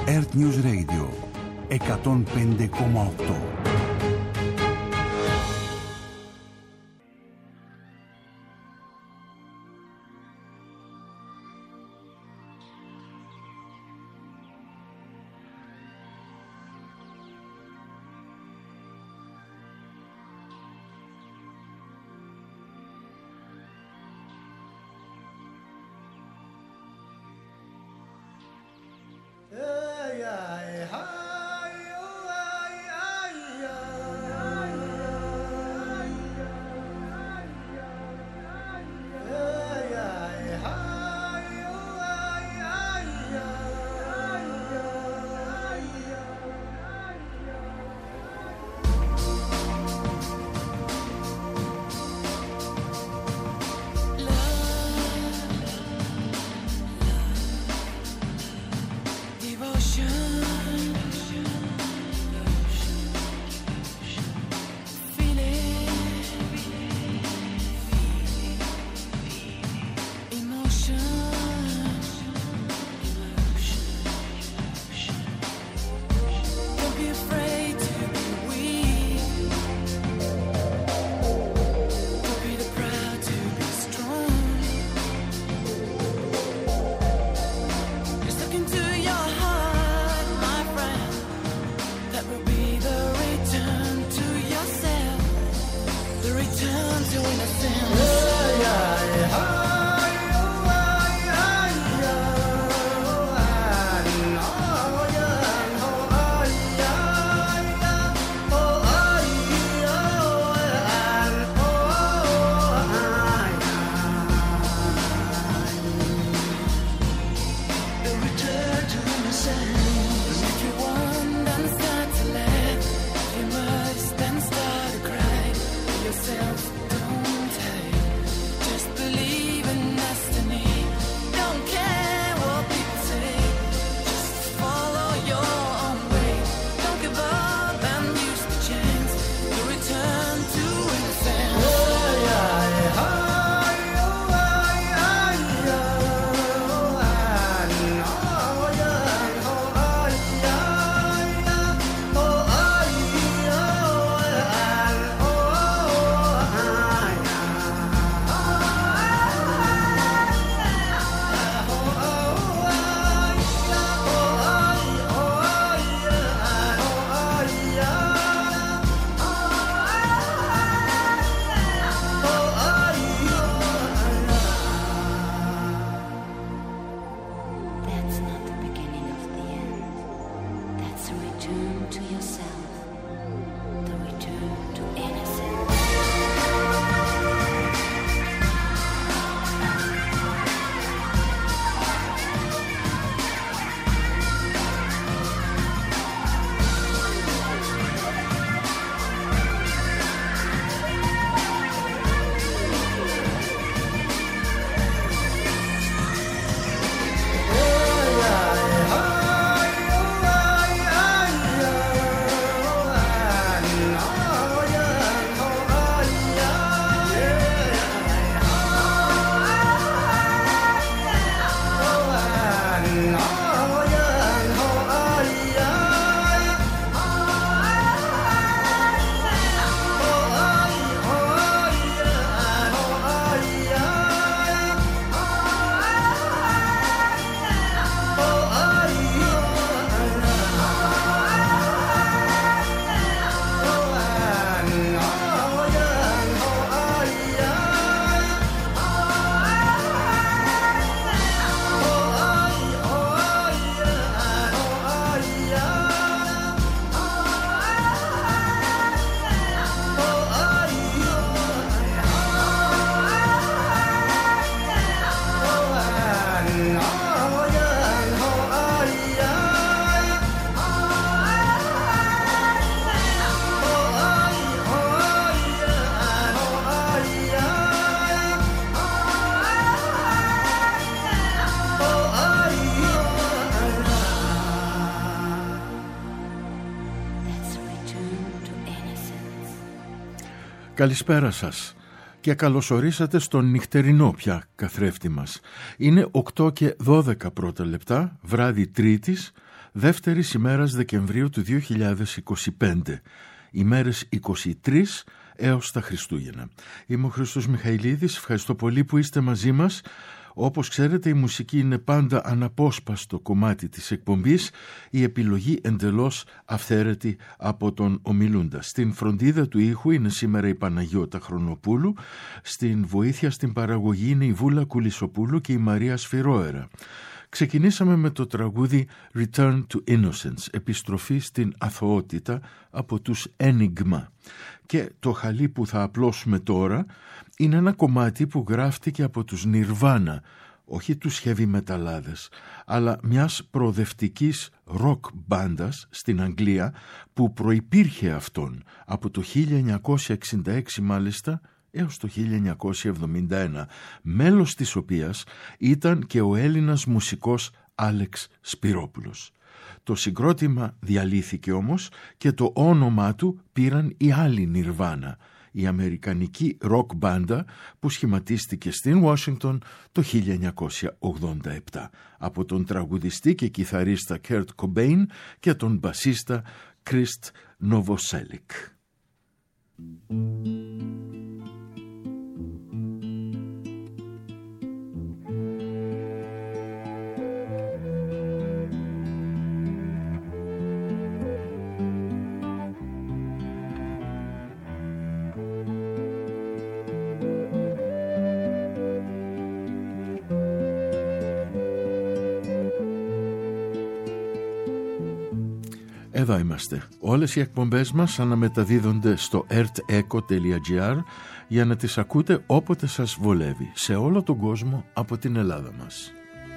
Earth News Radio 105,8. Καλησπέρα σας και καλωσορίσατε στον νυχτερινό πια καθρέφτη μας. Είναι 8 και 12 πρώτα λεπτά, βράδυ Τρίτης, δεύτερης ημέρας Δεκεμβρίου του 2025, ημέρες 23 έως τα Χριστούγεννα. Είμαι ο Χρήστος Μιχαηλίδης, ευχαριστώ πολύ που είστε μαζί μας. Όπως ξέρετε, η μουσική είναι πάντα αναπόσπαστο κομμάτι της εκπομπής, η επιλογή εντελώς αυθαίρετη από τον ομιλούντα. Στην φροντίδα του ήχου είναι σήμερα η Παναγιώτα Χρονοπούλου, στην βοήθεια στην παραγωγή είναι η Βούλα Κουλισοπούλου και η Μαρία Σφυρόερα. Ξεκινήσαμε με το τραγούδι Return to Innocence, επιστροφή στην αθωότητα, από τους Enigma. Και το χαλί που θα απλώσουμε τώρα είναι ένα κομμάτι που γράφτηκε από τους Nirvana, όχι τους heavy metalάδες, αλλά μιας προοδευτικής rock μπάντας στην Αγγλία που προϋπήρχε αυτόν από το 1966 μάλιστα έως το 1971, μέλος της οποίας ήταν και ο Έλληνας μουσικός Άλεξ Σπυρόπουλος. Το συγκρότημα διαλύθηκε όμως και το όνομά του πήραν οι άλλοι Nirvana, η αμερικανική ροκ μπάντα που σχηματίστηκε στην Ουάσιγκτον το 1987 από τον τραγουδιστή και κιθαρίστα Kurt Cobain και τον μπασίστα Krist Novoselic. Εδώ είμαστε. Όλες οι εκπομπές μας αναμεταδίδονται στο erteco.gr για να τις ακούτε όποτε σας βολεύει, σε όλο τον κόσμο από την Ελλάδα μας.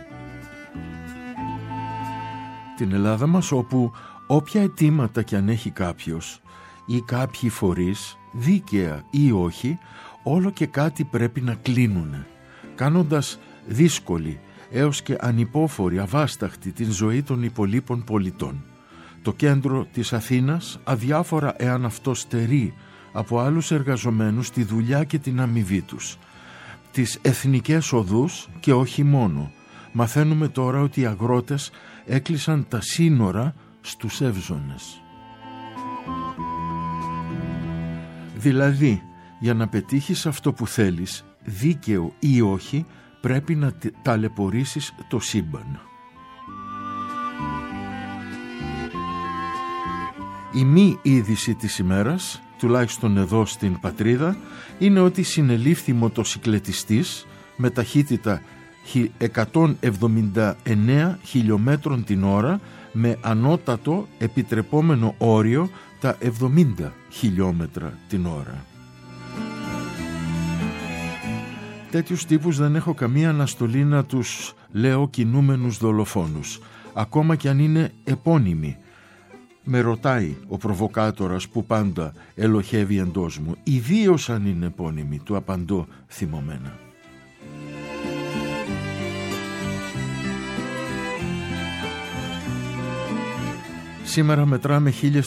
Την Ελλάδα μας όπου όποια αιτήματα κι αν έχει κάποιος ή κάποιοι φορείς, δίκαια ή όχι, όλο και κάτι πρέπει να κλείνουνε, κάνοντας δύσκολη έως και ανυπόφορη, αβάσταχτη την ζωή των υπολείπων πολιτών. Το κέντρο της Αθήνας, αδιάφορα εάν αυτό στερεί από άλλους εργαζομένους τη δουλειά και την αμοιβή τους. Τις εθνικές οδούς και όχι μόνο. Μαθαίνουμε τώρα ότι οι αγρότες έκλεισαν τα σύνορα στους Εύζωνες. Δηλαδή, για να πετύχεις αυτό που θέλεις, δίκαιο ή όχι, πρέπει να ταλαιπωρήσεις το σύμπαν. Η μη είδηση της ημέρας, τουλάχιστον εδώ στην πατρίδα, είναι ότι συνελήφθη μοτοσικλετιστής με ταχύτητα 179 χιλιόμετρων την ώρα με ανώτατο επιτρεπόμενο όριο τα 70 χιλιόμετρα την ώρα. Τέτοιους τύπους δεν έχω καμία αναστολή να τους λέω κινούμενους δολοφόνους, ακόμα κι αν είναι επώνυμοι. Με ρωτάει ο προβοκάτορας που πάντα ελοχεύει εντός μου, ιδίως αν είναι επώνυμοι, του απαντώ θυμωμένα. Σήμερα μετράμε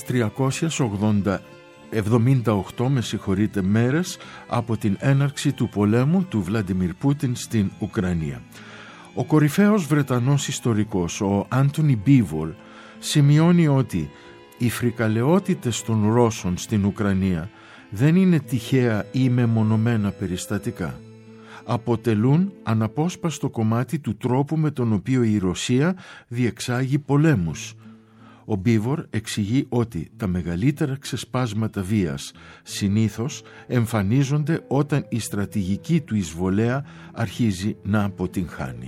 1378 μέρες από την έναρξη του πολέμου του Βλαντιμίρ Πούτιν στην Ουκρανία. Ο κορυφαίος Βρετανός ιστορικός, ο Άντονι Μπίβορ, σημειώνει ότι οι φρικαλαιότητες των Ρώσων στην Ουκρανία δεν είναι τυχαία ή μεμονωμένα περιστατικά. Αποτελούν αναπόσπαστο κομμάτι του τρόπου με τον οποίο η Ρωσία διεξάγει πολέμους. Ο Μπίβορ εξηγεί ότι τα μεγαλύτερα ξεσπάσματα βίας συνήθως εμφανίζονται όταν η στρατηγική του εισβολέα αρχίζει να αποτυγχάνει.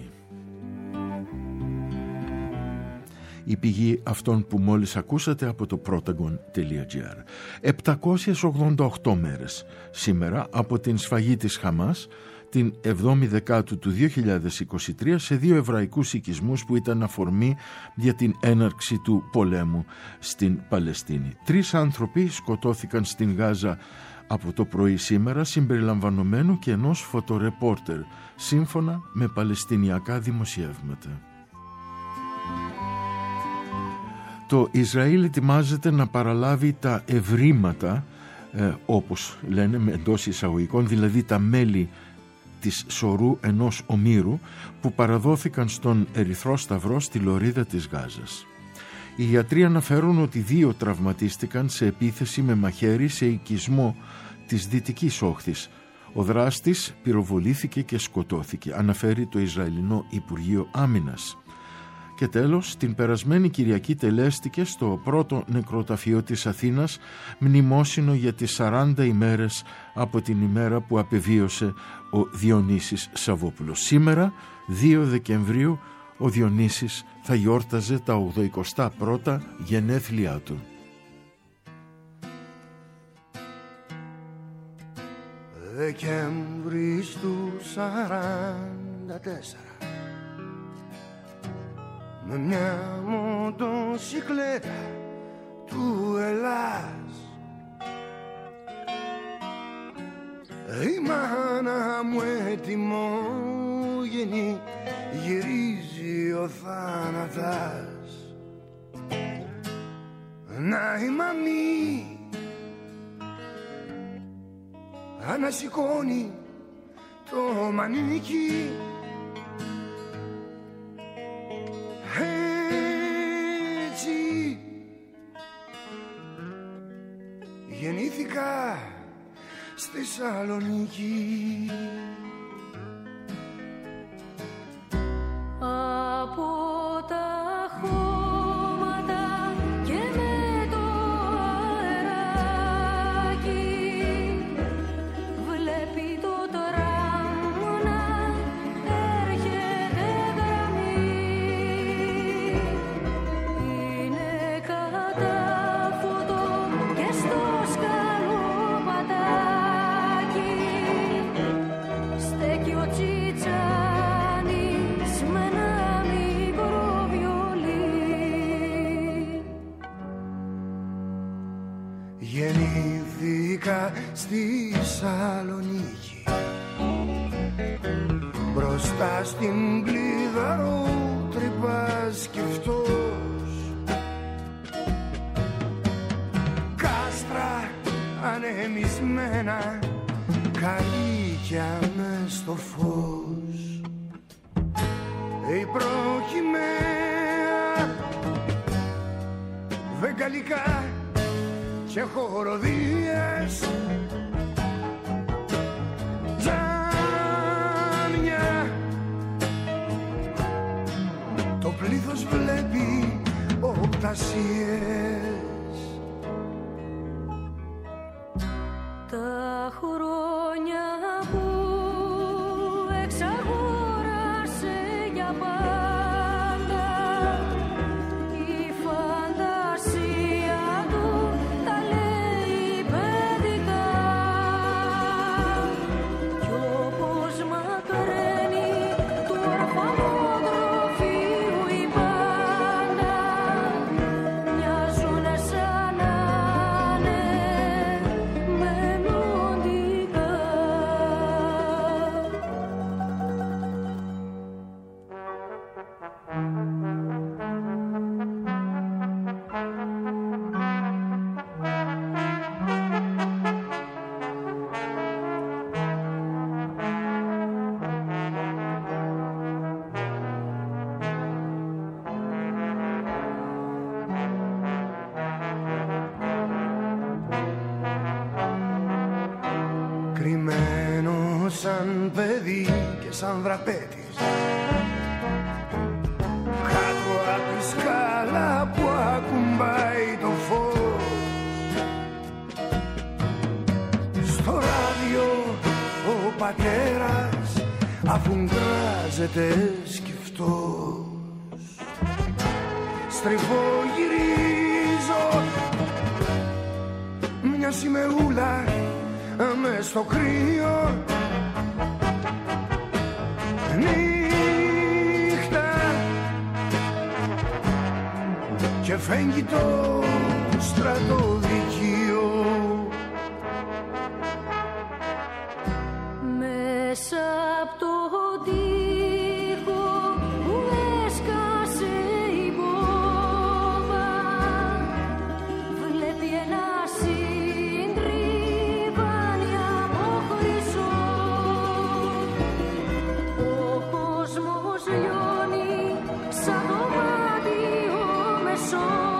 Η πηγή αυτών που μόλις ακούσατε από το protagon.gr. 788 μέρες σήμερα από την σφαγή της Χαμάς την 7η Δεκάτου του 2023 σε δύο εβραϊκούς οικισμούς που ήταν αφορμή για την έναρξη του πολέμου στην Παλαιστίνη. 3 άνθρωποι σκοτώθηκαν στην Γάζα από το πρωί σήμερα, συμπεριλαμβανομένου και ενός φωτορεπόρτερ, σύμφωνα με παλαιστινιακά δημοσιεύματα. Το Ισραήλ ετοιμάζεται να παραλάβει τα ευρήματα, όπως λένε εντός εισαγωγικών, δηλαδή τα μέλη της σωρού ενός ομήρου που παραδόθηκαν στον Ερυθρό Σταυρό στη λωρίδα της Γάζας. Οι γιατροί αναφέρουν ότι 2 τραυματίστηκαν σε επίθεση με μαχαίρι σε οικισμό της Δυτικής Όχθης. Ο δράστης πυροβολήθηκε και σκοτώθηκε, αναφέρει το Ισραηλινό Υπουργείο Άμυνας. Και τέλος, την περασμένη Κυριακή τελέστηκε στο πρώτο νεκροταφείο της Αθήνας μνημόσυνο για τις 40 ημέρες από την ημέρα που απεβίωσε ο Διονύσης Σαββόπουλος. Σήμερα, 2 Δεκεμβρίου, ο Διονύσης θα γιόρταζε τα 81 γενέθλιά του. Δεκέμβρης του 44, με μια μοτοσικλέτα του Ελλάς, η μάνα μου ετοιμόγενη γυρίζει ο θάνατας. Να η μαμή ανασηκώνει το μανίκι, έτσι γεννήθηκα στη Σαλονίκη. Από τα χώματα και με το αεράκι βλέπει το τραμ να έρχεται γραμμή. Είναι κατάφωτο και στο σκαλοπατάκι στέκει ο Τσιτσάνης με ένα μικρό βιολί. Γεννήθηκα στη Σαλονίκη, μπροστά στην Κλειδαρό τρυπάς και φτός, κάστρα ανεμισμένα, καλύκια μες στο φως. Η προκυμαία βεγγαλικά και χοροδίες, τζάμια, το πλήθος βλέπει οπτασίες. Τα χρόνια που εξαγόρασε για πάντα, η φαντασία του τα λέει παιδικά. Κι όπως μακραίνει του ορφανοτροφείου οι πάντα, μοιάζουν σαν να είναι μελλοντικά. Κρυμμένο σαν παιδί και σαν δραπέτης, κάτω απ' τη σκάλα που ακουμπάει το φως, στο ράδιο ο πατέρας αφουγκράζεται σκυφτός. Στριφογυρίζω μια σημεούλα μες στο κρύο, νύχτα και φέγγει το στρατοδικείο. Μέσα απ' το τοίχο που έσκασε η μπόμπα, βλέπει ένα συντριβάνι από χρυσό. Ο κόσμος λιώνει σαν δωμάτιο μεσό.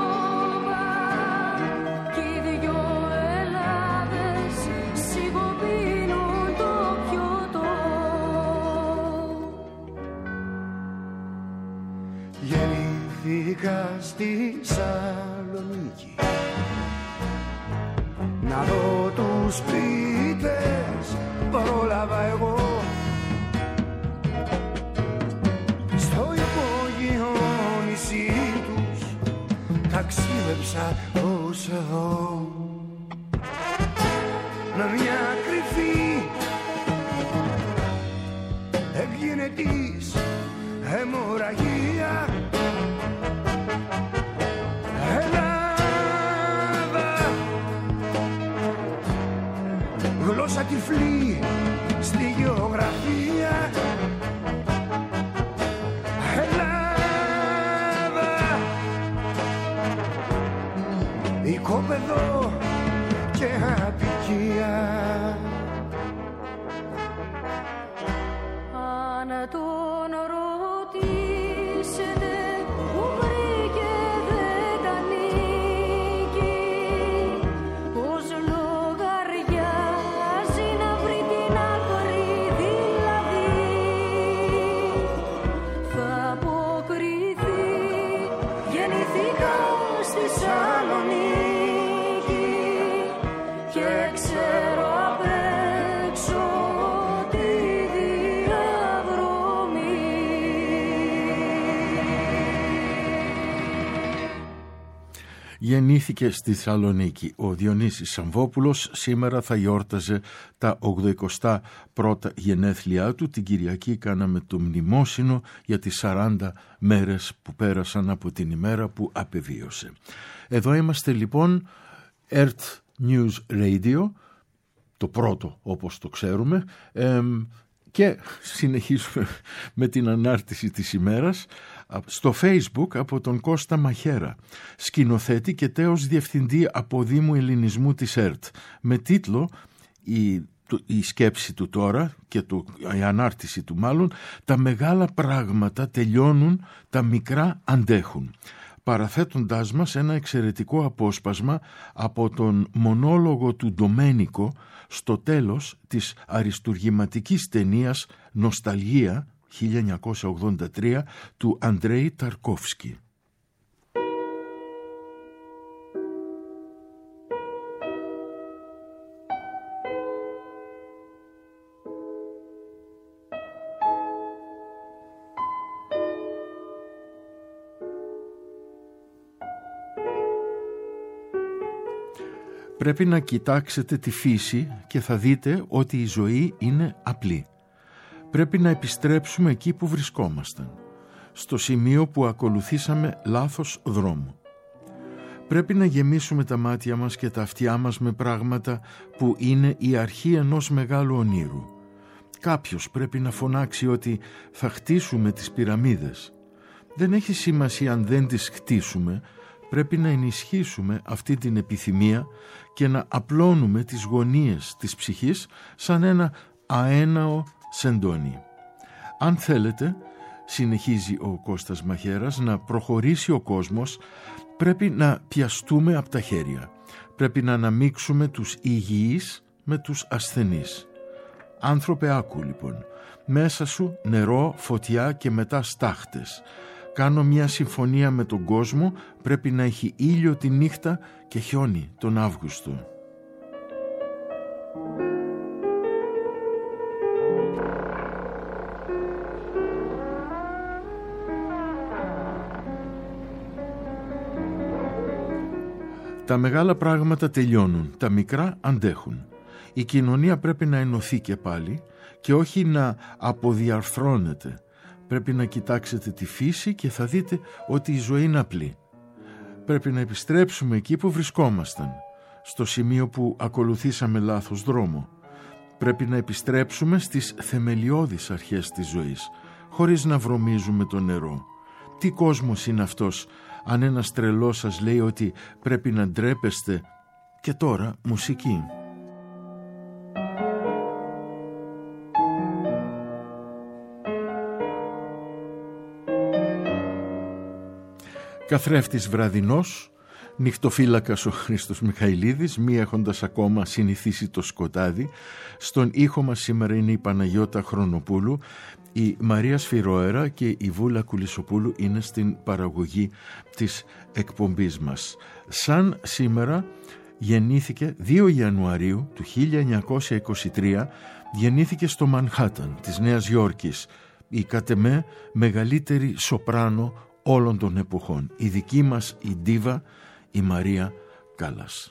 γεννήθηκα στη Σαλονίκη να δω τους ποιητές, πρόλαβα εγώ στο υπόγειο νησί τους ταξίδεψα ως εδώ με μια κρυφή ευγενετής αιμορραγία. Ελλάδα, γλώσσα τυφλή στη γεωγραφία. Ελλάδα, οικόπεδο και απικία. Αν τον ρωτήσετε που βρήκε δεν τα νίκη, πως λογαριάζει να βρει την άκρη δηλαδή, θα αποκριθεί γεννηθήκα στη Σαλονίκη και ξέρω απ' έξω τη διαδρομή. Γεννήθηκε στη Θεσσαλονίκη. Ο Διονύσης Σαμβόπουλος σήμερα θα γιόρταζε τα 81 γενέθλιά του. Την Κυριακή κάναμε το μνημόσυνο για τις 40 μέρες που πέρασαν από την ημέρα που απεβίωσε. Εδώ είμαστε λοιπόν, Earth News Radio, το πρώτο όπως το ξέρουμε, και συνεχίζουμε με την ανάρτηση της ημέρας στο Facebook από τον Κώστα Μαχέρα, σκηνοθέτη και τέος διευθυντή αποδήμου ελληνισμού της ΕΡΤ, με τίτλο η σκέψη του τώρα και η ανάρτηση του μάλλον «Τα μεγάλα πράγματα τελειώνουν, τα μικρά αντέχουν», παραθέτοντάς μας ένα εξαιρετικό απόσπασμα από τον μονόλογο του Ντομένικο στο τέλος της αριστουργηματικής ταινίας «Νοσταλγία» 1983 του Αντρέι Ταρκόφσκι. Πρέπει να κοιτάξετε τη φύση και θα δείτε ότι η ζωή είναι απλή. Πρέπει να επιστρέψουμε εκεί που βρισκόμασταν, στο σημείο που ακολουθήσαμε λάθος δρόμο. Πρέπει να γεμίσουμε τα μάτια μας και τα αυτιά μας με πράγματα που είναι η αρχή ενός μεγάλου ονείρου. Κάποιος πρέπει να φωνάξει ότι θα χτίσουμε τις πυραμίδες. Δεν έχει σημασία αν δεν τις χτίσουμε, πρέπει να ενισχύσουμε αυτή την επιθυμία και να απλώνουμε τις γωνίες της ψυχής σαν ένα αέναο σεντόνι. Αν θέλετε, συνεχίζει ο Κώστας Μαχέρας, να προχωρήσει ο κόσμος, πρέπει να πιαστούμε από τα χέρια. Πρέπει να αναμίξουμε τους υγιείς με τους ασθενείς. Άνθρωπε, άκου λοιπόν. Μέσα σου νερό, φωτιά και μετά στάχτες. Κάνω μια συμφωνία με τον κόσμο, πρέπει να έχει ήλιο τη νύχτα και χιόνι τον Αύγουστο. Τα μεγάλα πράγματα τελειώνουν, τα μικρά αντέχουν. Η κοινωνία πρέπει να ενωθεί και πάλι και όχι να αποδιαρθρώνεται. Πρέπει να κοιτάξετε τη φύση και θα δείτε ότι η ζωή είναι απλή. Πρέπει να επιστρέψουμε εκεί που βρισκόμασταν, στο σημείο που ακολουθήσαμε λάθος δρόμο. Πρέπει να επιστρέψουμε στις θεμελιώδεις αρχές της ζωής, χωρίς να βρωμίζουμε το νερό. Τι κόσμος είναι αυτός, αν ένας τρελός σας λέει ότι πρέπει να ντρέπεστε? Και τώρα μουσική. Καθρέφτης βραδινός, Νυχτοφύλακας ο Χρήστος Μιχαηλίδης, μη έχοντας ακόμα συνηθίσει το σκοτάδι. Στον ήχο μας σήμερα είναι η Παναγιώτα Χρονοπούλου, η Μαρία Σφυρόερα και η Βούλα Κουλισοπούλου είναι στην παραγωγή της εκπομπής μας. Σαν σήμερα γεννήθηκε 2 Ιανουαρίου του 1923, γεννήθηκε στο Μανχάταν της Νέας Υόρκης η κατ' εμέ μεγαλύτερη σοπράνο όλων των εποχών, η δική μας η ντίβα, η Μαρία Κάλλας.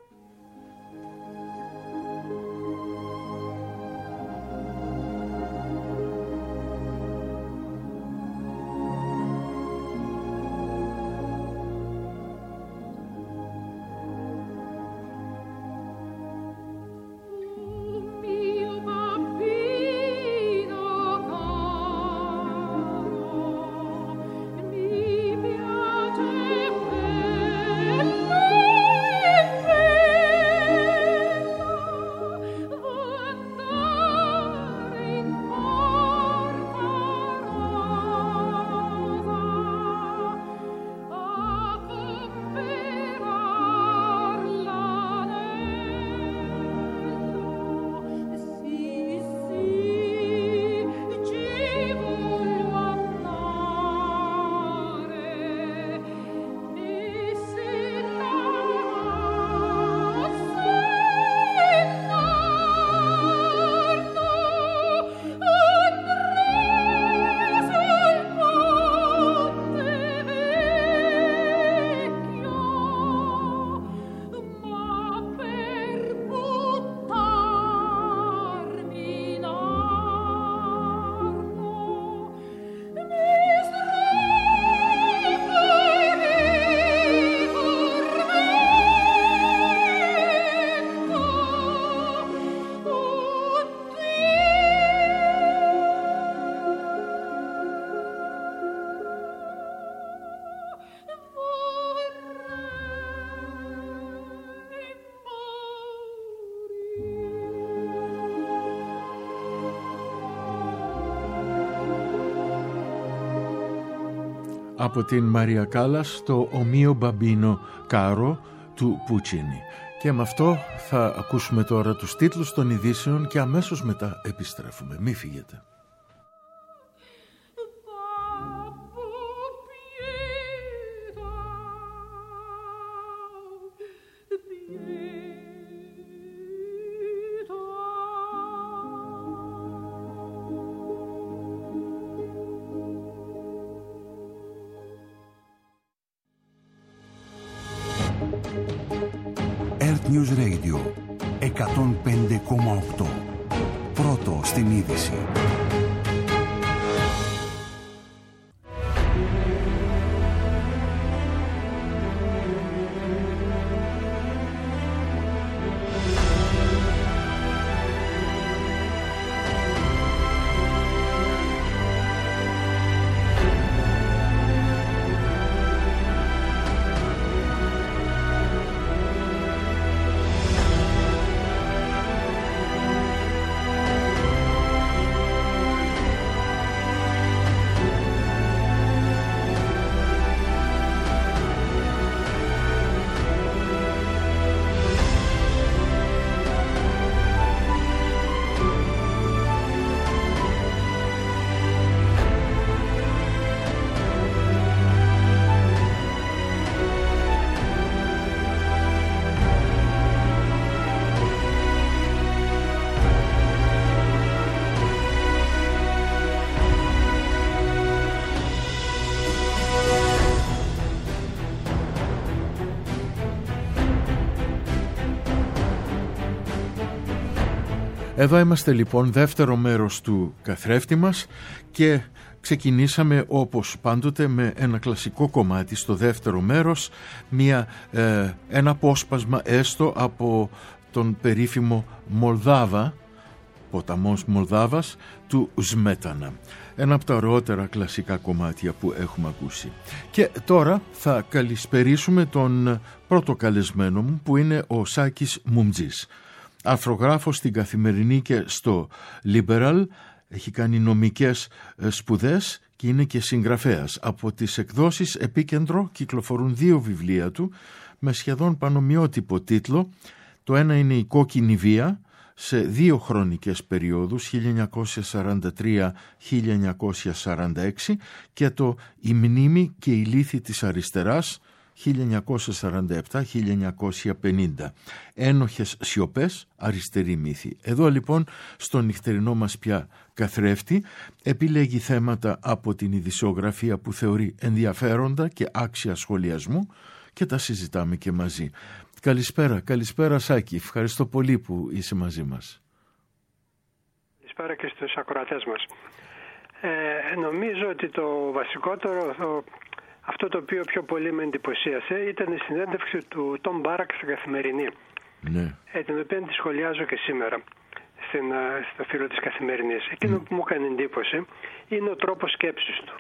Από την Μαρία Κάλλας το «Ο Μπαμπίνο Κάρο» του Πουτσίνι. Και με αυτό θα ακούσουμε τώρα τους τίτλους των ειδήσεων και αμέσως μετά επιστρέφουμε. Μη φύγετε. News Radio 105,8. Πρώτο στην είδηση. Εδώ είμαστε λοιπόν, δεύτερο μέρος του καθρέφτη μας και ξεκινήσαμε όπως πάντοτε με ένα κλασικό κομμάτι στο δεύτερο μέρος, ένα απόσπασμα έστω από τον περίφημο Μολδάβα, ποταμός Μολδάβας, του Σμέτανα. Ένα από τα ωραιότερα κλασικά κομμάτια που έχουμε ακούσει. Και τώρα θα καλησπερίσουμε τον πρώτο καλεσμένο μου που είναι ο Σάκης Μουμτζής. Αρθρογράφος στην Καθημερινή και στο Liberal, έχει κάνει νομικές σπουδές και είναι και συγγραφέας. Από τις εκδόσεις Επίκεντρο κυκλοφορούν 2 βιβλία του, με σχεδόν πανομοιότυπο τίτλο. Το ένα είναι «Η κόκκινη βία» σε 2 χρονικές περιόδους, 1943-1946, και το «Η μνήμη και η λύθη της αριστεράς» 1947-1950. Ένοχες σιωπές, αριστερή μύθη. Εδώ λοιπόν στο νυχτερινό μας πια καθρέφτη επιλέγει θέματα από την ειδησιογραφία που θεωρεί ενδιαφέροντα και άξια σχολιασμού και τα συζητάμε και μαζί. Καλησπέρα Σάκη, ευχαριστώ πολύ που είσαι μαζί μας. Καλησπέρα και στους ακροατές μας. Νομίζω ότι το βασικότερο, αυτό το οποίο πιο πολύ με εντυπωσίασε, ήταν η συνέντευξη του Τόμ Μπάρακ στην Καθημερινή, ναι. Την οποία τη σχολιάζω και σήμερα στο φύλλο της Καθημερινής. Εκείνο που μου έκανε εντύπωση είναι ο τρόπος σκέψης του.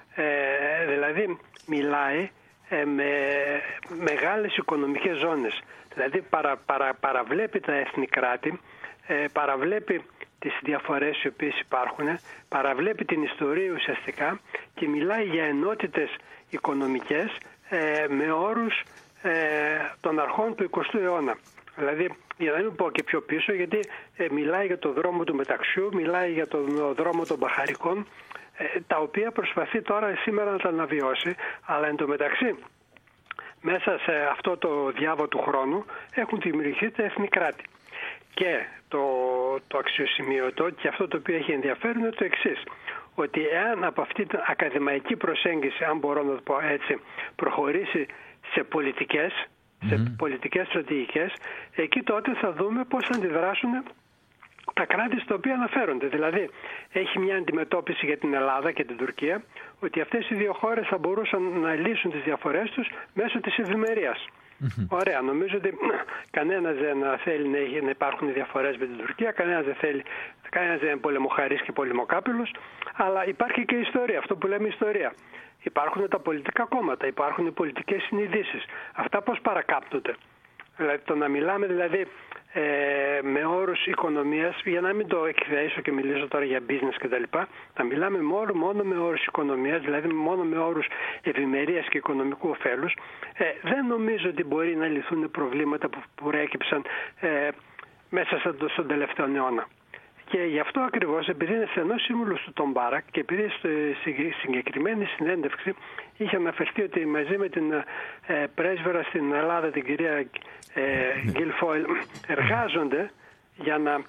Δηλαδή μιλάει με μεγάλες οικονομικές ζώνες. Δηλαδή παραβλέπει τα εθνή κράτη, παραβλέπει τις διαφορές οι οποίες υπάρχουν, παραβλέπει την ιστορία ουσιαστικά και μιλάει για ενότητες οικονομικές με όρους των αρχών του 20ου αιώνα. Δηλαδή, για να μην πω και πιο πίσω, γιατί μιλάει για το δρόμο του μεταξιού, μιλάει για τον δρόμο των μπαχαρικών, τα οποία προσπαθεί τώρα σήμερα να τα αναβιώσει, αλλά εν τω μεταξύ μέσα σε αυτό το διάβο του χρόνου έχουν δημιουργηθεί τα εθνή κράτη. Και το αξιοσημείωτο και αυτό το οποίο έχει ενδιαφέρον είναι το εξής, ότι εάν από αυτή την ακαδημαϊκή προσέγγιση, αν μπορώ να το πω έτσι, προχωρήσει σε πολιτικές στρατηγικές, εκεί τότε θα δούμε πώς θα αντιδράσουν τα κράτη στα οποία αναφέρονται. Δηλαδή, έχει μια αντιμετώπιση για την Ελλάδα και την Τουρκία, ότι αυτές οι 2 χώρες θα μπορούσαν να λύσουν τις διαφορές τους μέσω της ευημερίας. Ωραία, νομίζω ότι κανένας δεν θέλει να υπάρχουν διαφορές με την Τουρκία, κανένας δεν είναι πολεμοχαρής και πολεμοκάπηλος, αλλά υπάρχει και η ιστορία, αυτό που λέμε ιστορία. Υπάρχουν τα πολιτικά κόμματα, υπάρχουν οι πολιτικές συνειδήσεις. Αυτά πώς παρακάπτονται. Δηλαδή, το να μιλάμε με όρους οικονομίας, για να μην το εκθέσω και μιλήσω τώρα για business κτλ. Να μιλάμε μόνο με όρους οικονομίας, δηλαδή μόνο με όρους ευημερίας και οικονομικού ωφέλους, δεν νομίζω ότι μπορεί να λυθούν προβλήματα που προέκυψαν μέσα στον τελευταίο αιώνα. Και γι' αυτό ακριβώς, επειδή είναι στενός σύμβουλος του Τόμ Μπάρακ και επειδή στη συγκεκριμένη συνέντευξη είχε αναφερθεί ότι μαζί με την πρέσβερα στην Ελλάδα, την κυρία Γκίλφοιλ, εργάζονται για να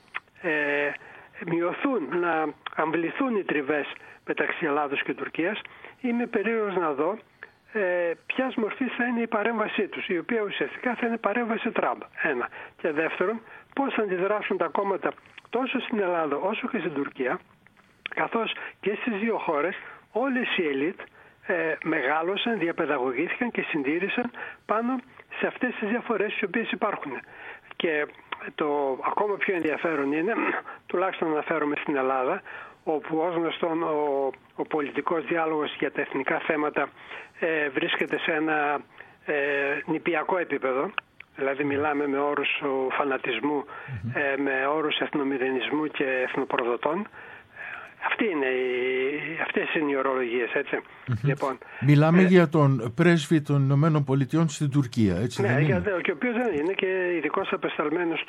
μειωθούν, να αμβληθούν οι τριβές μεταξύ Ελλάδος και Τουρκίας, είμαι περίεργος να δω ποιας μορφής θα είναι η παρέμβασή τους, η οποία ουσιαστικά θα είναι παρέμβαση Τραμπ. Ένα. Και δεύτερον, πώς θα αντιδράσουν τα κόμματα τόσο στην Ελλάδα όσο και στην Τουρκία, καθώς και στις 2 χώρες όλες οι ελίτ μεγάλωσαν, διαπαιδαγωγήθηκαν και συντήρησαν πάνω σε αυτές τις διαφορές οι οποίες υπάρχουν. Και το ακόμα πιο ενδιαφέρον είναι, τουλάχιστον αναφέρομαι στην Ελλάδα, όπου ως γνωστόν ο πολιτικός διάλογος για τα εθνικά θέματα βρίσκεται σε ένα νηπιακό επίπεδο. Δηλαδή μιλάμε με όρους φανατισμού, με όρους εθνομηδενισμού και εθνοπροδοτών. Αυτές είναι οι ορολογίες, έτσι. Λοιπόν, μιλάμε για τον πρέσβη των Ηνωμένων Πολιτειών στην Τουρκία, έτσι, δεν είναι? Και ο οποίος δεν είναι και ειδικός απεσταλμένος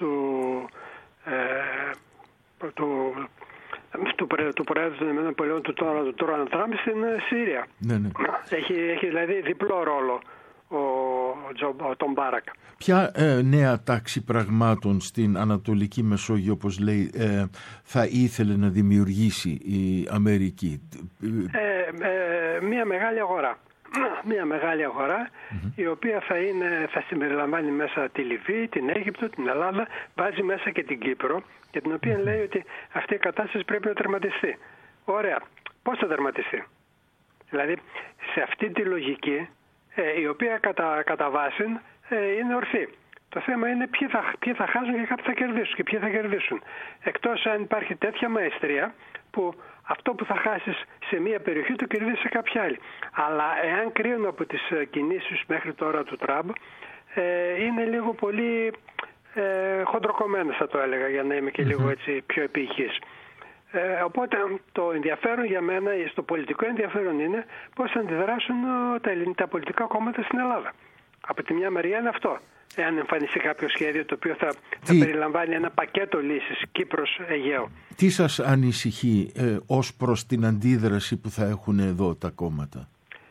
του Προέδρου των Ηνωμένων Πολιτειών, του Ντόναλντ Τραμπ, στην Συρία. Ναι. Έχει δηλαδή διπλό ρόλο ο Τόμ Μπάρακ. Ποια νέα τάξη πραγμάτων στην Ανατολική Μεσόγειο, όπως λέει, θα ήθελε να δημιουργήσει η Αμερική? Μια μεγάλη αγορά. Μια μεγάλη αγορά, η οποία θα συμπεριλαμβάνει μέσα τη Λιβύη, την Αίγυπτο, την Ελλάδα, βάζει μέσα και την Κύπρο, για την οποία λέει ότι αυτή η κατάσταση πρέπει να τερματιστεί. Ωραία. Πώς θα τερματιστεί? Δηλαδή, σε αυτή τη λογική, η οποία κατά βάση είναι ορθή. Το θέμα είναι ποιοι θα χάσουν και κάποιοι θα κερδίσουν και ποιοι θα κερδίσουν. Εκτός αν υπάρχει τέτοια μαεστρία που αυτό που θα χάσεις σε μία περιοχή το κερδίσεις σε κάποια άλλη. Αλλά εάν κρίνω από τις κινήσεις μέχρι τώρα του Τραμπ, είναι λίγο πολύ χοντροκομμένες, θα το έλεγα, για να είμαι και λίγο έτσι πιο επίοικης. Οπότε το ενδιαφέρον για μένα, στο πολιτικό ενδιαφέρον, είναι πώς θα αντιδράσουν τα πολιτικά κόμματα στην Ελλάδα. Από τη μια μεριά είναι αυτό. Εάν εμφανιστεί κάποιο σχέδιο το οποίο θα περιλαμβάνει ένα πακέτο λύσης Κύπρος-Αιγαίο. Τι σας ανησυχεί ως προς την αντίδραση που θα έχουν εδώ τα κόμματα?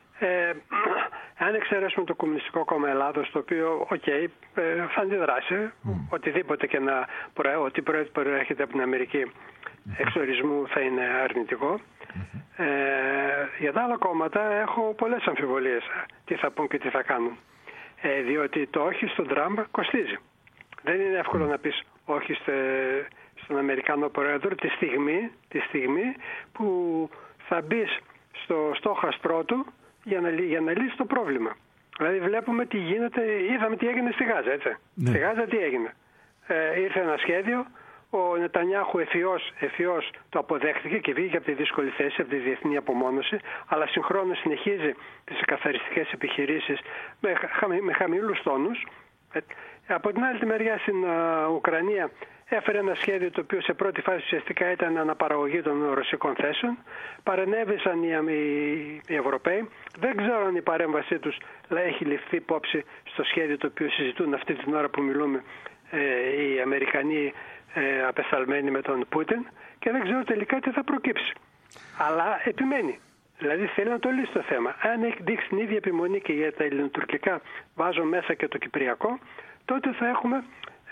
Αν εξαιρέσουμε το Κομμουνιστικό Κόμμα Ελλάδος, το οποίο θα αντιδράσει, οτιδήποτε και να ό,τι προέρχεται από την Αμερική εξορισμού θα είναι αρνητικό. Για τα άλλα κόμματα έχω πολλές αμφιβολίες τι θα πούν και τι θα κάνουν. Διότι το όχι στον Τραμπ κοστίζει. Δεν είναι εύκολο να πεις όχι στον Αμερικανό Πρόεδρο τη στιγμή που θα μπεις στο στόχαστρό του για να λύσει το πρόβλημα. Δηλαδή βλέπουμε τι γίνεται, είδαμε τι έγινε στη Γάζα, έτσι. Στη Γάζα τι έγινε. Ήρθε ένα σχέδιο, ο Νετανιάχου ευφυώς το αποδέχτηκε και βγήκε από τη δύσκολη θέση, από τη διεθνή απομόνωση, αλλά συγχρόνως συνεχίζει τις καθαριστικές επιχειρήσεις με χαμηλούς τόνους. Από την άλλη τη μεριά στην Ουκρανία έφερε ένα σχέδιο το οποίο σε πρώτη φάση ουσιαστικά ήταν αναπαραγωγή των ρωσικών θέσεων. Παρενέβησαν οι Ευρωπαίοι. Δεν ξέρω αν η παρέμβασή τους έχει ληφθεί υπόψη στο σχέδιο το οποίο συζητούν αυτή την ώρα που μιλούμε οι Αμερικανοί απεσταλμένοι με τον Πούτιν, και δεν ξέρω τελικά τι θα προκύψει. Αλλά επιμένει. Δηλαδή θέλει να το λύσει το θέμα. Αν έχει δείξει την ίδια επιμονή και για τα ελληνοτουρκικά, βάζω μέσα και το κυπριακό, τότε θα έχουμε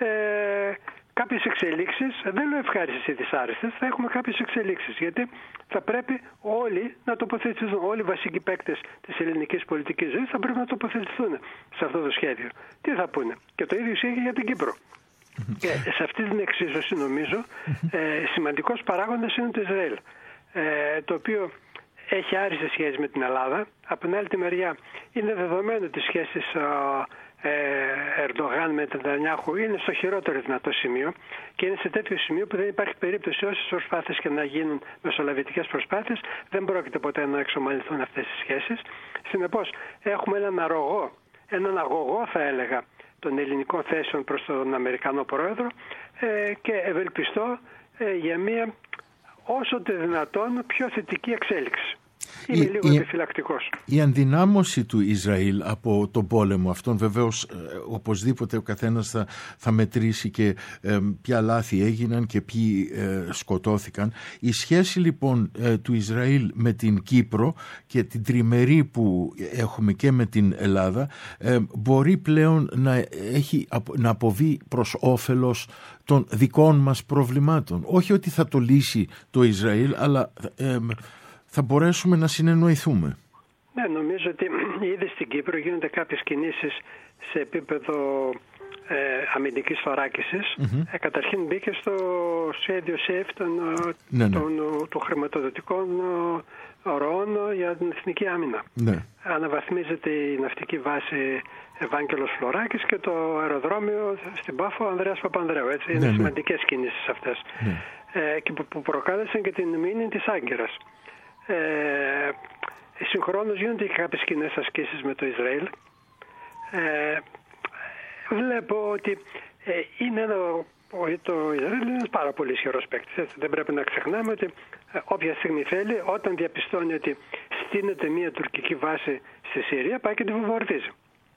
κάποιες εξελίξεις, δεν λέω ευχάριστες ή δυσάρεστες, θα έχουμε κάποιες εξελίξεις. Γιατί θα πρέπει όλοι να τοποθετηθούν, όλοι οι βασικοί παίκτες της ελληνικής πολιτικής ζωής θα πρέπει να τοποθετηθούν σε αυτό το σχέδιο. Τι θα πούνε? Και το ίδιο ισχύει για την Κύπρο. Και σε αυτή την εξίσωση νομίζω σημαντικός παράγοντας είναι το Ισραήλ, το οποίο έχει άριστες σχέσεις με την Ελλάδα. Από την άλλη τη μεριά είναι δεδομένο ότι οι σχέσεις Ερντογάν με τον Νετανιάχου είναι στο χειρότερο δυνατό σημείο και είναι σε τέτοιο σημείο που δεν υπάρχει περίπτωση όσες προσπάθειες και να γίνουν μεσολαβητικές προσπάθειες δεν πρόκειται ποτέ να εξομαλυνθούν αυτές οι σχέσεις. Συνεπώς έχουμε έναν αγωγό θα έλεγα των ελληνικών θέσεων προς τον Αμερικανό Πρόεδρο και ευελπιστώ για μια όσο το δυνατόν πιο θετική εξέλιξη. Είμαι λίγο επιφυλακτικός. Η ενδυνάμωση του Ισραήλ από τον πόλεμο αυτόν, βεβαίως οπωσδήποτε ο καθένας θα μετρήσει και ποια λάθη έγιναν και ποιοι σκοτώθηκαν. Η σχέση λοιπόν του Ισραήλ με την Κύπρο και την τριμερή που έχουμε και με την Ελλάδα μπορεί πλέον να αποβεί προς όφελος των δικών μας προβλημάτων. Όχι ότι θα το λύσει το Ισραήλ, αλλά θα μπορέσουμε να συνεννοηθούμε. Ναι, νομίζω ότι ήδη στην Κύπρο γίνονται κάποιες κινήσεις σε επίπεδο αμυντικής θωράκισης. Καταρχήν μπήκε στο σχέδιο ΣΕΦ των χρηματοδοτικών ροών για την εθνική άμυνα. Αναβαθμίζεται η ναυτική βάση Ευάγγελος Φλωράκης και το αεροδρόμιο στην Πάφο Ανδρέας Παπανδρέου. Έτσι. Είναι σημαντικές κινήσεις αυτές και που προκάλεσαν και την μήνυ της Άγκυρας. Συγχρόνως γίνονται και κάποιες κοινές ασκήσεις με το Ισραήλ. Βλέπω ότι το Ισραήλ είναι ένας πάρα πολύ ισχυρός παίκτης. Δεν πρέπει να ξεχνάμε ότι όποια στιγμή θέλει, όταν διαπιστώνει ότι στείνεται μια τουρκική βάση στη Συρία, πάει και τη βομβαρδίζει.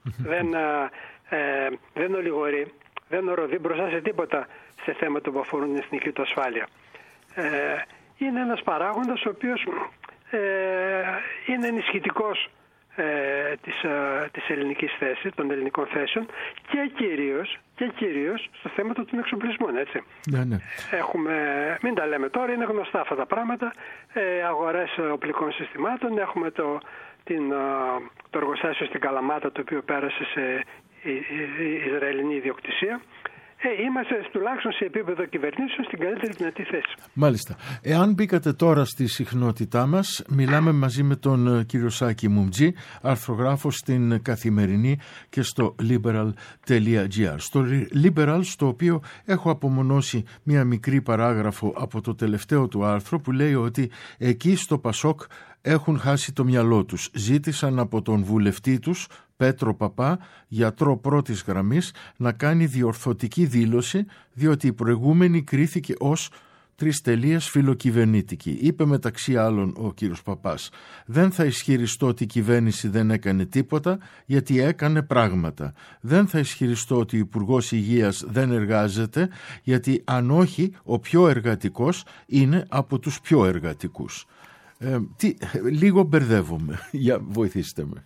Δεν ολιγορεί, δεν οροδεί μπροστά σε τίποτα σε θέματα που αφορούν την εθνική του ασφάλεια. Είναι ένας παράγοντας ο οποίος είναι ενισχυτικός της ελληνικής θέσης, των ελληνικών θέσεων και κυρίως στο θέμα των εξοπλισμών, έτσι. Έχουμε, μην τα λέμε τώρα, είναι γνωστά αυτά τα πράγματα, αγορές οπλικών συστημάτων, έχουμε το εργοστάσιο στην Καλαμάτα το οποίο πέρασε σε Ισραηλινή ιδιοκτησία. Είμαστε τουλάχιστον σε επίπεδο κυβερνήσεων στην καλύτερη δυνατή θέση. Μάλιστα. Εάν μπήκατε τώρα στη συχνότητά μας, μιλάμε μαζί με τον κύριο Σάκη Μουμτζή, αρθρογράφο στην Καθημερινή και στο liberal.gr. Στο Liberal, στο οποίο έχω απομονώσει μια μικρή παράγραφο από το τελευταίο του άρθρο που λέει ότι εκεί στο Πασόκ έχουν χάσει το μυαλό τους. Ζήτησαν από τον βουλευτή τους, Πέτρο Παπά, γιατρό πρώτης γραμμής, να κάνει διορθωτική δήλωση, διότι η προηγούμενη κρίθηκε ως φιλοκυβερνήτικη. Είπε μεταξύ άλλων ο κύριος Παπάς: δεν θα ισχυριστώ ότι η κυβέρνηση δεν έκανε τίποτα, γιατί έκανε πράγματα. Δεν θα ισχυριστώ ότι ο Υπουργός Υγείας δεν εργάζεται, γιατί αν όχι, ο πιο εργατικός είναι από τους πιο εργατικούς. Λίγο μπερδεύομαι. Για βοηθήστε με.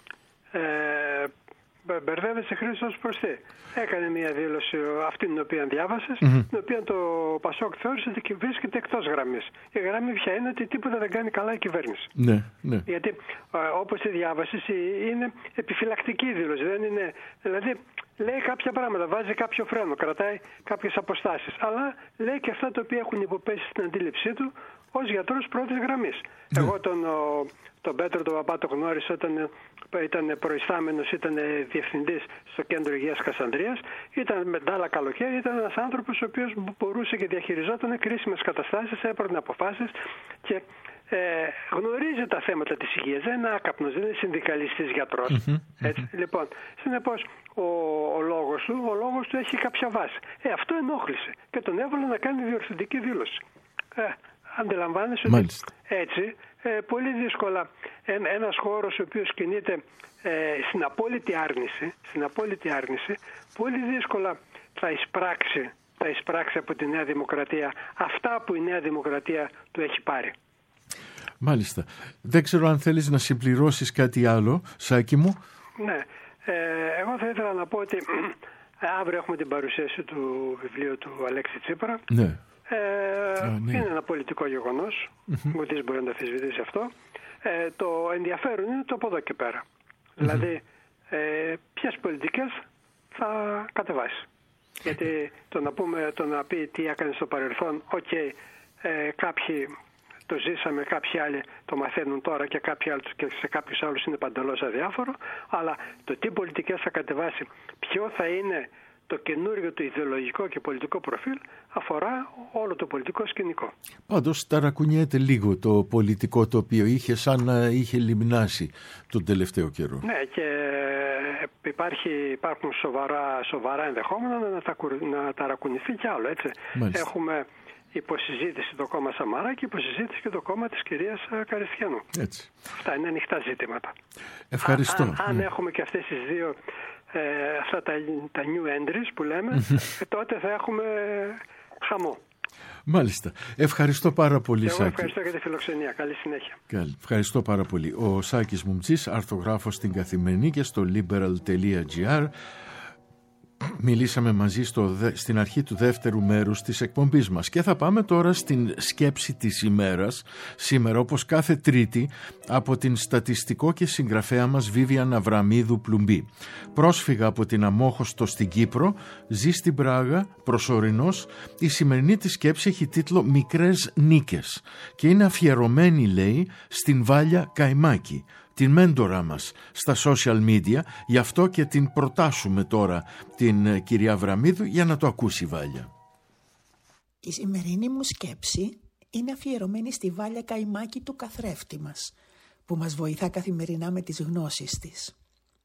Μπερδεύεσαι, Χρήστος, προς τι? Έκανε μια δήλωση, αυτή την οποία διάβασες, την οποία το Πασόκ θεώρησε ότι βρίσκεται εκτός γραμμής. Η γραμμή ποια είναι? Ότι τίποτα δεν κάνει καλά η κυβέρνηση. Ναι, ναι. Γιατί όπως τη διάβασες, είναι επιφυλακτική η δήλωση. Δεν είναι, δηλαδή λέει κάποια πράγματα, βάζει κάποιο φρένο, κρατάει κάποιες αποστάσεις. Αλλά λέει και αυτά τα οποία έχουν υποπέσει στην αντίληψή του ως γιατρός πρώτης γραμμής. Εγώ τον Πέτρο τον Παπά το γνώρισα όταν ήταν προϊστάμενος, ήταν διευθυντής στο Κέντρο Υγείας Κασανδρίας. Ήταν με τα άλλα καλοκαίρι, ήταν ένας άνθρωπος ο οποίος μπορούσε και διαχειριζόταν κρίσιμες καταστάσεις, έπαιρνε αποφάσεις και γνωρίζει τα θέματα της υγείας. Δεν είναι άκαπνος, δεν είναι συνδικαλιστής γιατρός. Λοιπόν, συνεπώς ο λόγος του έχει κάποια βάση. Αυτό ενόχλησε και τον έβαλε να κάνει διορθωτική δήλωση. Αντιλαμβάνεσαι ότι έτσι πολύ δύσκολα ένας χώρος ο οποίος κινείται στην απόλυτη άρνηση, πολύ δύσκολα θα εισπράξει από τη Νέα Δημοκρατία αυτά που η Νέα Δημοκρατία του έχει πάρει. Μάλιστα. Δεν ξέρω αν θέλεις να συμπληρώσεις κάτι άλλο, Σάκη μου. Ναι. Εγώ θα ήθελα να πω ότι αύριο έχουμε την παρουσίαση του βιβλίου του Αλέξη Τσίπρα. Ναι. Είναι ένα πολιτικό γεγονός, ουδής μπορεί να το αμφισβητήσει αυτό. Το ενδιαφέρον είναι το από εδώ και πέρα. Δηλαδή, ποιες πολιτικές θα κατεβάσει. Γιατί το να πει τι έκανε στο παρελθόν, κάποιοι το ζήσαμε, κάποιοι άλλοι το μαθαίνουν τώρα και σε κάποιους άλλους είναι παντελώς αδιάφορο, αλλά το τι πολιτικές θα κατεβάσει, ποιο θα είναι το καινούριο του ιδεολογικό και πολιτικό προφίλ, αφορά όλο το πολιτικό σκηνικό. Πάντως ταρακουνιέται λίγο το πολιτικό τοπίο, σαν να είχε λιμνάσει τον τελευταίο καιρό. Ναι, και υπάρχουν σοβαρά ενδεχόμενα να ταρακουνηθεί κι άλλο, έτσι. Μάλιστα. Έχουμε υποσυζήτηση το κόμμα Σαμαρά και υποσυζήτηση και το κόμμα της κυρίας Καριστιανού. Έτσι. Αυτά είναι ανοιχτά ζητήματα. Ευχαριστώ. Αν έχουμε και αυτές τις δύο, αυτά τα new entries που λέμε, τότε θα έχουμε χαμό. Μάλιστα. Ευχαριστώ πάρα πολύ, Σάκη. Εγώ ευχαριστώ για τη φιλοξενία. Καλή συνέχεια. Ευχαριστώ πάρα πολύ. Ο Σάκης Μουμτσής, αρθογράφος στην Καθημερινή και στο liberal.gr. Μιλήσαμε μαζί στην αρχή του δεύτερου μέρους της εκπομπής μας και θα πάμε τώρα στην σκέψη της ημέρας, σήμερα όπως κάθε Τρίτη, από την στατιστικό και συγγραφέα μας Βίβιαν Αβραμίδου Πλουμπή. Πρόσφυγα από την Αμόχωστο στην Κύπρο, ζει στην Πράγα, προσωρινός. Η σημερινή της σκέψη έχει τίτλο «Μικρές νίκες» και είναι αφιερωμένη, λέει, στην Βάλια Καϊμάκη, την μέντορα μας στα social media. Γι' αυτό και την προτάσουμε τώρα την κυρία Αβραμίδου για να το ακούσει η Βάλια. Η σημερινή μου σκέψη είναι αφιερωμένη στη Βάλια Καϊμάκη του καθρέφτη μας, που μας βοηθά καθημερινά με τις γνώσεις της.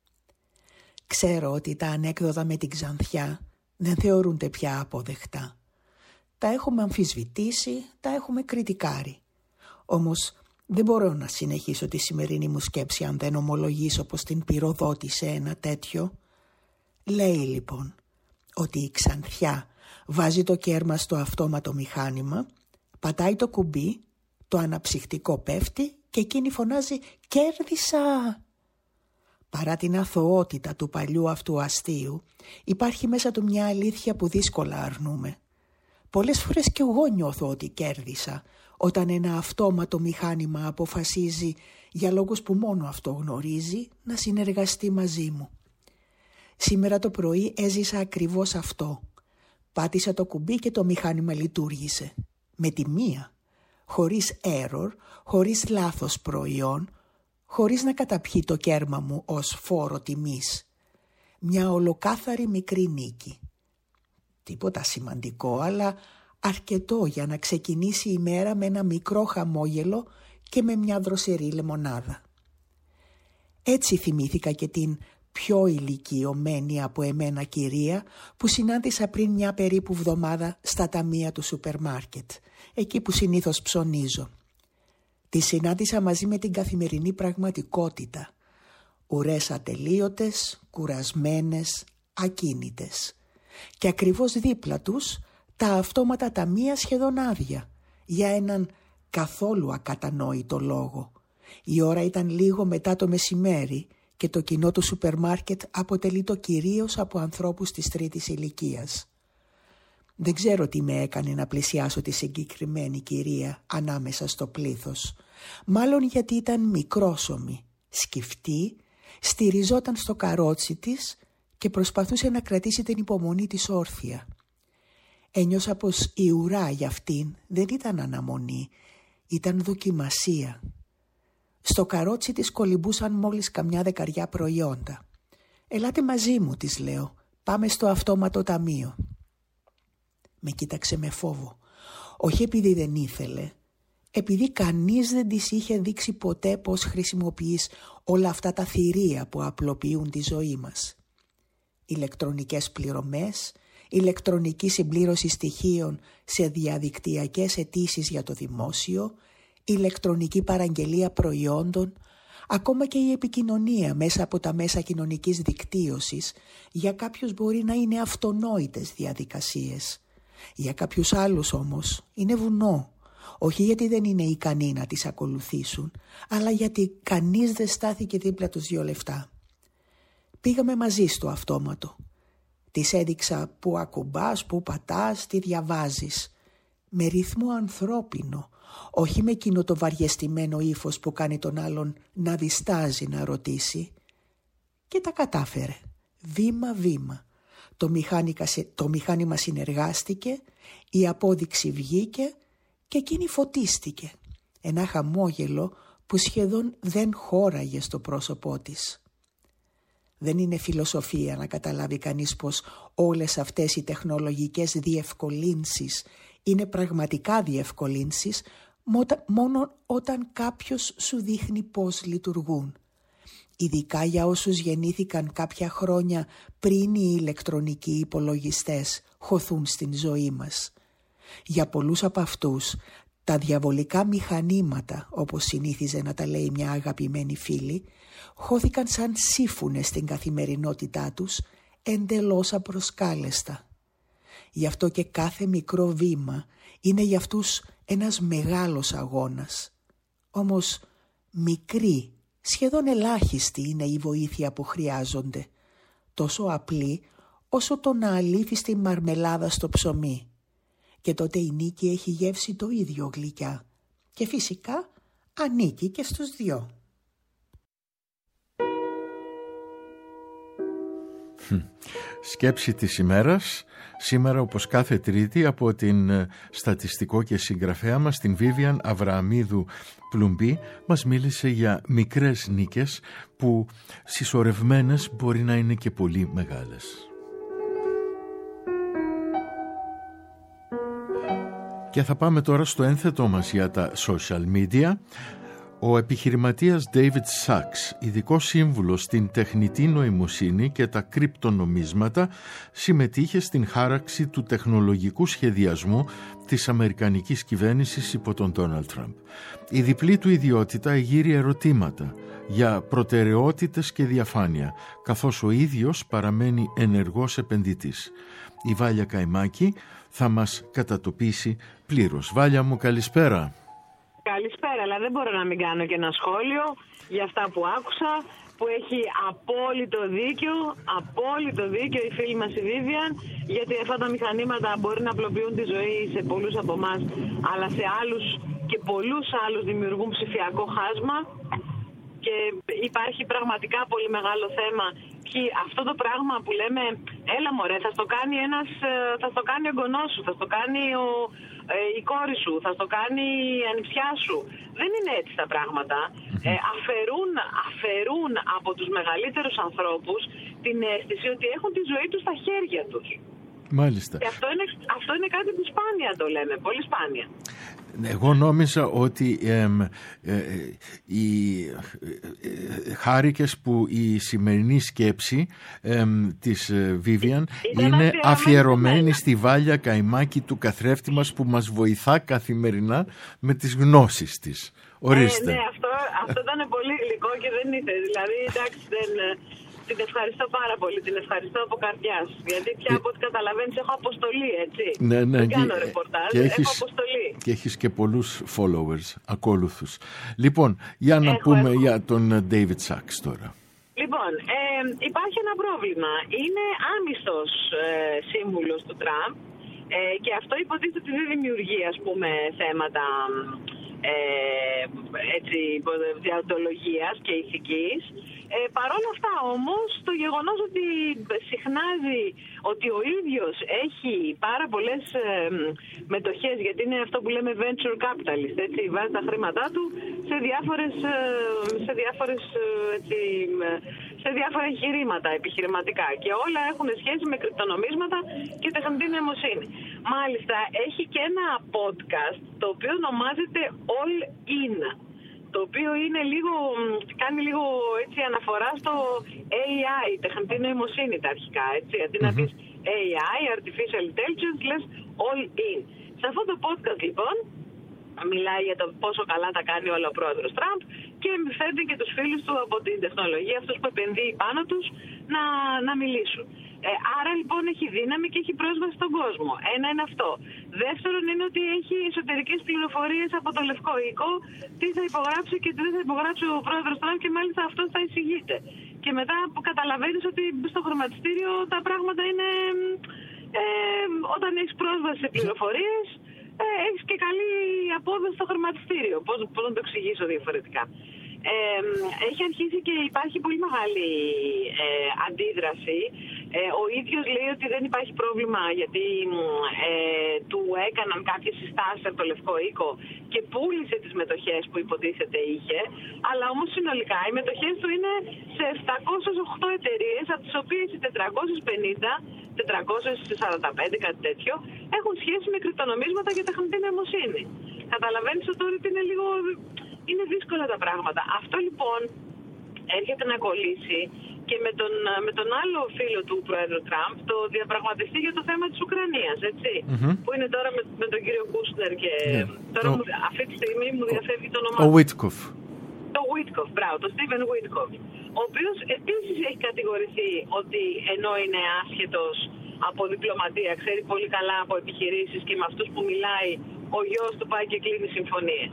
Ξέρω ότι τα ανέκδοτα με την Ξανθιά δεν θεωρούνται πια αποδεκτά. Τα έχουμε αμφισβητήσει, τα έχουμε κριτικάρει. Όμως δεν μπορώ να συνεχίσω τη σημερινή μου σκέψη αν δεν ομολογήσω πως την πυροδότησε ένα τέτοιο. Λέει λοιπόν ότι η Ξανθιά βάζει το κέρμα στο αυτόματο μηχάνημα, πατάει το κουμπί, το αναψυκτικό πέφτει και εκείνη φωνάζει «Κέρδισα!». Παρά την αθωότητα του παλιού αυτού αστείου, υπάρχει μέσα του μια αλήθεια που δύσκολα αρνούμε. Πολλές φορές και εγώ νιώθω ότι κέρδισα, όταν ένα αυτόματο μηχάνημα αποφασίζει, για λόγους που μόνο αυτό γνωρίζει, να συνεργαστεί μαζί μου. Σήμερα το πρωί έζησα ακριβώς αυτό. Πάτησα το κουμπί και το μηχάνημα λειτουργήσε. Με τη μία, χωρίς error, χωρίς λάθος προϊόν, χωρίς να καταπιεί το κέρμα μου ως φόρο τιμής. Μια ολοκάθαρη μικρή νίκη. Τίποτα σημαντικό, αλλά αρκετό για να ξεκινήσει η μέρα με ένα μικρό χαμόγελο και με μια δροσερή λεμονάδα. Έτσι θυμήθηκα και την πιο ηλικιωμένη από εμένα κυρία που συνάντησα πριν μια περίπου εβδομάδα στα ταμεία του σούπερ μάρκετ, εκεί που συνήθως ψωνίζω. Τη συνάντησα μαζί με την καθημερινή πραγματικότητα. Ουρές ατελείωτες, κουρασμένες, ακίνητες. Και ακριβώς δίπλα τους τα αυτόματα ταμεία σχεδόν άδεια, για έναν καθόλου ακατανόητο λόγο. Η ώρα ήταν λίγο μετά το μεσημέρι και το κοινό του σούπερ μάρκετ αποτελείτο κυρίως από ανθρώπους της τρίτης ηλικίας. Δεν ξέρω τι με έκανε να πλησιάσω τη συγκεκριμένη κυρία ανάμεσα στο πλήθος. Μάλλον γιατί ήταν μικρόσωμη, σκυφτή, στηριζόταν στο καρότσι της και προσπαθούσε να κρατήσει την υπομονή της όρθια. Ένιωσα πως η ουρά για αυτήν δεν ήταν αναμονή, ήταν δοκιμασία. Στο καρότσι της κολυμπούσαν μόλις καμιά 10 προϊόντα. «Ελάτε μαζί μου», της λέω, «πάμε στο αυτόματο ταμείο». Με κοίταξε με φόβο, όχι επειδή δεν ήθελε, επειδή κανείς δεν της είχε δείξει ποτέ πώς χρησιμοποιείς όλα αυτά τα θηρία που απλοποιούν τη ζωή μας. Ηλεκτρονικές πληρωμές, ηλεκτρονική συμπλήρωση στοιχείων σε διαδικτυακές αιτήσεις για το δημόσιο, ηλεκτρονική παραγγελία προϊόντων, ακόμα και η επικοινωνία μέσα από τα μέσα κοινωνικής δικτύωσης για κάποιους μπορεί να είναι αυτονόητες διαδικασίες. Για κάποιους άλλους όμως είναι βουνό, όχι γιατί δεν είναι ικανοί να τις ακολουθήσουν, αλλά γιατί κανείς δεν στάθηκε δίπλα τους 2 λεπτά. Πήγαμε μαζί στο αυτόματο. Της έδειξα που ακουμπάς, που πατάς, τι διαβάζεις. Με ρυθμό ανθρώπινο, όχι με εκείνο το βαριεστημένο ύφος που κάνει τον άλλον να διστάζει να ρωτήσει. Και τα κατάφερε, βήμα-βήμα. Το μηχάνημα συνεργάστηκε, η απόδειξη βγήκε και εκείνη φωτίστηκε. Ένα χαμόγελο που σχεδόν δεν χώραγε στο πρόσωπό της. Δεν είναι φιλοσοφία να καταλάβει κανείς πως όλες αυτές οι τεχνολογικές διευκολύνσεις είναι πραγματικά διευκολύνσεις μόνο όταν κάποιος σου δείχνει πώς λειτουργούν. Ειδικά για όσους γεννήθηκαν κάποια χρόνια πριν οι ηλεκτρονικοί υπολογιστές χωθούν στην ζωή μας. Για πολλούς από αυτούς, τα διαβολικά μηχανήματα, όπως συνήθιζε να τα λέει μια αγαπημένη φίλη, χώθηκαν σαν σύμφουνες στην καθημερινότητά τους, εντελώς απροσκάλεστα. Γι' αυτό και κάθε μικρό βήμα είναι για αυτούς ένας μεγάλος αγώνας. Όμως μικρή, σχεδόν ελάχιστη είναι η βοήθεια που χρειάζονται. Τόσο απλή όσο το να αλήφεις τη μαρμελάδα στο ψωμί. Και τότε η νίκη έχει γεύσει το ίδιο γλυκιά. Και φυσικά ανήκει και στους 2. Σκέψη της ημέρας, σήμερα όπως κάθε Τρίτη από την στατιστικό και συγγραφέα μας την Βίβιαν Αβρααμίδου Πλουμπή, μας μίλησε για μικρές νίκες που συσσωρευμένες μπορεί να είναι και πολύ μεγάλες. Και θα πάμε τώρα στο ένθετό μας για τα social media. Ο επιχειρηματίας David Sachs, ειδικός σύμβουλος στην τεχνητή νοημοσύνη και τα κρυπτονομίσματα, συμμετείχε στην χάραξη του τεχνολογικού σχεδιασμού της αμερικανικής κυβέρνησης υπό τον Ντόναλντ Τραμπ. Η διπλή του ιδιότητα εγείρει ερωτήματα για προτεραιότητες και διαφάνεια, καθώς ο ίδιος παραμένει ενεργός επενδυτής. Η Βάλια Καϊμάκη θα μας κατατοπίσει πλήρως. Βάλια μου, καλησπέρα. Καλησπέρα, αλλά δεν μπορώ να μην κάνω και ένα σχόλιο για αυτά που άκουσα, που έχει απόλυτο δίκιο η φίλη μας η Βίβιαν, γιατί αυτά τα μηχανήματα μπορεί να απλοποιούν τη ζωή σε πολλούς από εμάς, αλλά σε άλλους και πολλούς άλλους δημιουργούν ψηφιακό χάσμα και υπάρχει πραγματικά πολύ μεγάλο θέμα. Αυτό το πράγμα που λέμε, έλα μωρέ, θα στο κάνει ο εγγονός σου, θα στο κάνει η κόρη σου, θα στο κάνει η ανιψιά σου. Δεν είναι έτσι τα πράγματα. Αφαιρούν από τους μεγαλύτερους ανθρώπους την αίσθηση ότι έχουν τη ζωή τους στα χέρια τους. Μάλιστα. Και αυτό είναι κάτι που σπάνια το λέμε, πολύ σπάνια. Εγώ νόμιζα ότι χάρηκες που η σημερινή σκέψη της Vivian είναι αφιερωμένη στη Βάλια Καϊμάκη του καθρέφτη μας, που μας βοηθά καθημερινά με τις γνώσεις της. Ορίστε. Ναι, αυτό ήταν πολύ γλυκό και δεν ήθελε. Δηλαδή, εντάξει, την ευχαριστώ πάρα πολύ. Την ευχαριστώ από καρδιάς. Γιατί πια από ό,τι καταλαβαίνεις έχω αποστολή, έτσι. Ναι, δεν κάνω ρεπορτάζ, έχω αποστολή. Και έχεις και πολλούς followers, ακόλουθους. Λοιπόν, για να πούμε για τον David Sacks τώρα. Λοιπόν, υπάρχει ένα πρόβλημα. Είναι άμυστος σύμβουλος του Τραμπ και αυτό υποτίθεται ότι δεν δημιουργεί, ας πούμε, θέματα διοντολογίας και ηθικής. Παρόλα αυτά όμως, το γεγονός ότι συχνάζει ότι ο ίδιος έχει πάρα πολλές μετοχές, γιατί είναι αυτό που λέμε venture capitalist, έτσι, βάζει τα χρήματά του σε διάφορα εγχειρήματα επιχειρηματικά και όλα έχουν σχέση με κρυπτονομίσματα και τεχνητή νοημοσύνη. Μάλιστα έχει και ένα podcast το οποίο ονομάζεται All In, το οποίο είναι κάνει λίγο έτσι αναφορά στο AI, τεχνητή νοημοσύνη τα αρχικά, έτσι, αντί να πεις AI, Artificial Intelligence, λες All In. Σε αυτό το podcast λοιπόν μιλάει για το πόσο καλά τα κάνει όλα ο πρόεδρος Τραμπ και φέρνει και τους φίλους του από την τεχνολογία, αυτούς που επενδύει πάνω τους, να μιλήσουν. Άρα λοιπόν έχει δύναμη και έχει πρόσβαση στον κόσμο. Ένα είναι αυτό. Δεύτερον είναι ότι έχει εσωτερικές πληροφορίες από το Λευκό Οίκο, τι θα υπογράψει και τι δεν θα υπογράψει ο πρόεδρος Τραμπ, και μάλιστα αυτό θα εισηγείται. Και μετά που καταλαβαίνεις ότι στο χρηματιστήριο τα πράγματα είναι όταν έχεις πρόσβαση σε πληροφορίες, έχεις και καλή απόδοση στο χρηματιστήριο. Πώς να το εξηγήσω διαφορετικά. Έχει αρχίσει και υπάρχει πολύ μεγάλη αντίδραση. Ο ίδιος λέει ότι δεν υπάρχει πρόβλημα, γιατί του έκαναν κάποιες συστάσεις από το Λευκό Οίκο και πούλησε τις μετοχές που υποτίθεται είχε, αλλά όμως συνολικά οι μετοχές του είναι σε 708 εταιρείες, από τις οποίες οι 445, κάτι τέτοιο, έχουν σχέση με κρυπτονομίσματα και τεχνητή νοημοσύνη. Καταλαβαίνεις τώρα ότι είναι δύσκολα τα πράγματα. Αυτό λοιπόν έρχεται να κολλήσει και με τον άλλο φίλο του Πρόεδρου Τραμπ, το διαπραγματευτεί για το θέμα της Ουκρανίας, έτσι, που είναι τώρα με τον κύριο Κούσνερ και τώρα αυτή τη στιγμή μου διαφεύγει το όνομά. Ο Βίτκοφ. Το Βίτκοφ, μπράβο, το Στίβεν Βίτκοφ, ο οποίος επίσης έχει κατηγορηθεί ότι ενώ είναι άσχετος από διπλωματία, ξέρει πολύ καλά από επιχειρήσεις και με αυτούς που μιλάει, ο γιος του πάει και κλείνει συμφωνίες.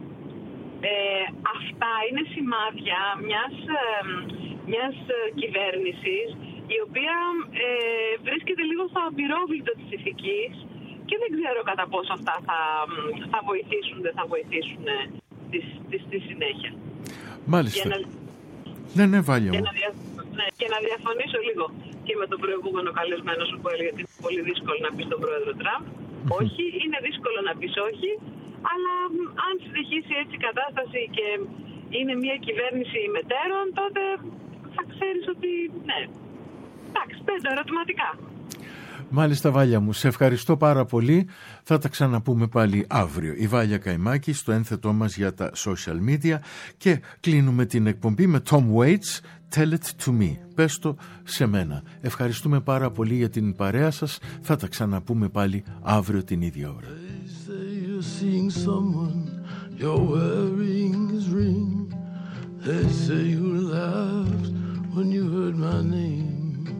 Αυτά είναι σημάδια μιας κυβέρνησης η οποία βρίσκεται λίγο στο απειρόβλητο της ηθικής και δεν ξέρω κατά πόσο αυτά θα βοηθήσουν, δεν θα βοηθήσουν στη συνέχεια. Μάλιστα. Ναι, Βάλια μου. Και να διαφωνήσω λίγο και με τον προηγούμενο καλεσμένο σου που έλεγε ότι είναι πολύ δύσκολο να πεις τον πρόεδρο Τραμπ. Όχι, είναι δύσκολο να πεις όχι, αλλά αν συνεχίσει έτσι η κατάσταση και είναι μια κυβέρνηση μετέρων, τότε θα ξέρεις ότι ναι. Εντάξει, 5 ερωτηματικά. Μάλιστα, Βάλια μου, σε ευχαριστώ πάρα πολύ. Θα τα ξαναπούμε πάλι αύριο. Η Βάλια Καϊμάκη στο ένθετό μας για τα social media και κλείνουμε την εκπομπή με Tom Waits, Tell It To Me. Πες το σε μένα. Ευχαριστούμε πάρα πολύ για την παρέα σας. Θα τα ξαναπούμε πάλι αύριο την ίδια ώρα. Seeing someone, you're wearing his ring. They say you laughed when you heard my name.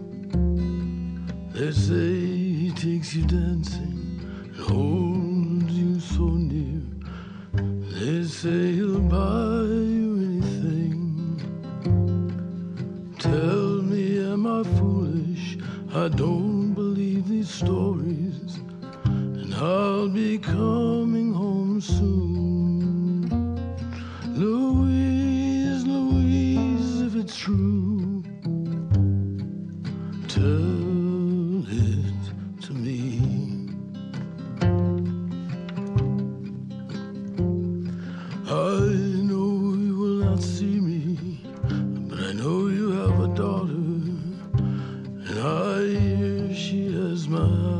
They say he takes you dancing and holds you so near. They say he'll buy you anything. Tell me, am I foolish? I don't believe these stories. I'll be coming home soon. Louise, Louise, if it's true, tell it to me. I know you will not see me, but I know you have a daughter, and I hear she has my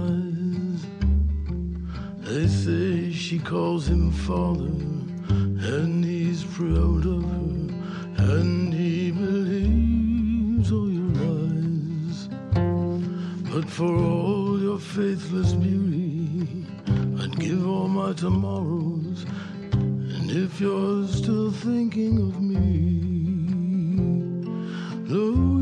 calls him father, and he's proud of her, and he believes all your lies. But for all your faithless beauty, I'd give all my tomorrows. And if you're still thinking of me, Louise,